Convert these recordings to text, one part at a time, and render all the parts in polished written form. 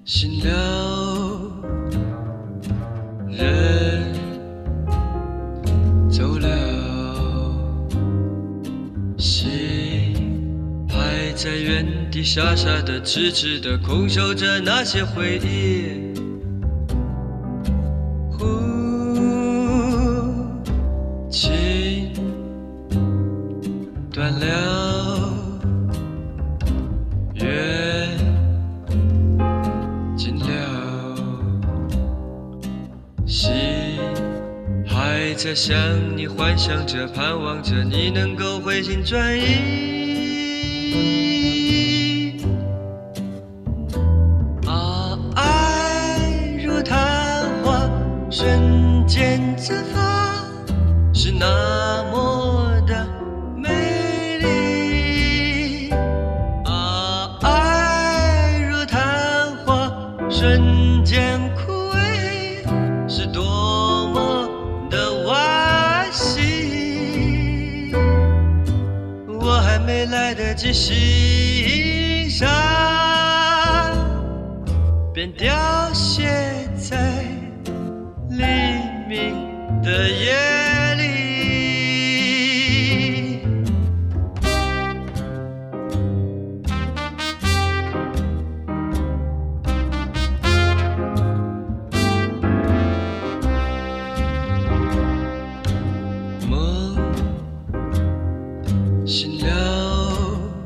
心了，人走了，心还在原地傻傻的痴痴的空守着那些回忆。情断了，缘尽了，心还在想你，幻想着盼望着你能够回心转意。爱如昙花，瞬间绽放，是那么的美丽。爱如昙花，瞬间枯萎，是多么的惋惜。我还没来得及欣赏，便凋谢在黎明的夜里。梦醒了，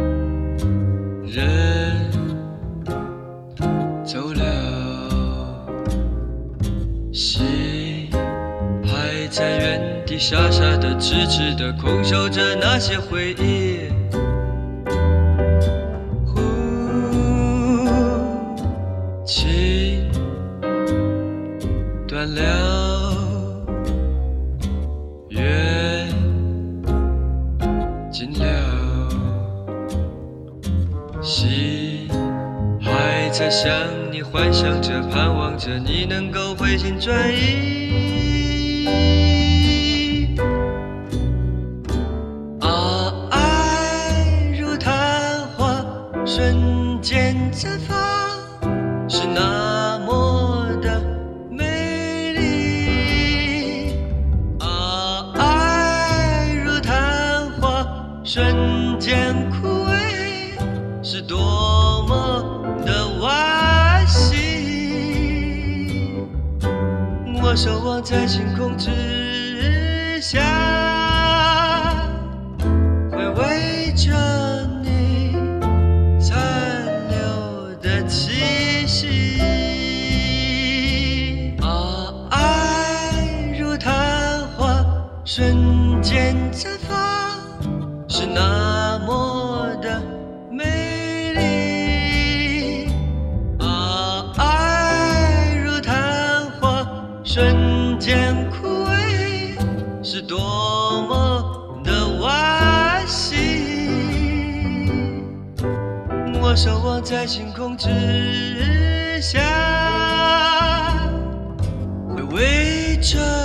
人走了，心还在原地傻傻的痴痴的空守着那些回忆。情断了，缘尽了，心还在想你，幻想着盼望着你能够回心转意。爱如昙花，瞬间绽放，是那么的美丽。爱如昙花，瞬间枯萎，是多么的惋惜。我守望在星空之下，回味着你残留的气息。爱如昙花，瞬间绽放，是那么的美丽。爱如昙花，瞬间枯萎，是多么的惋惜。我守望在星空之下，回味着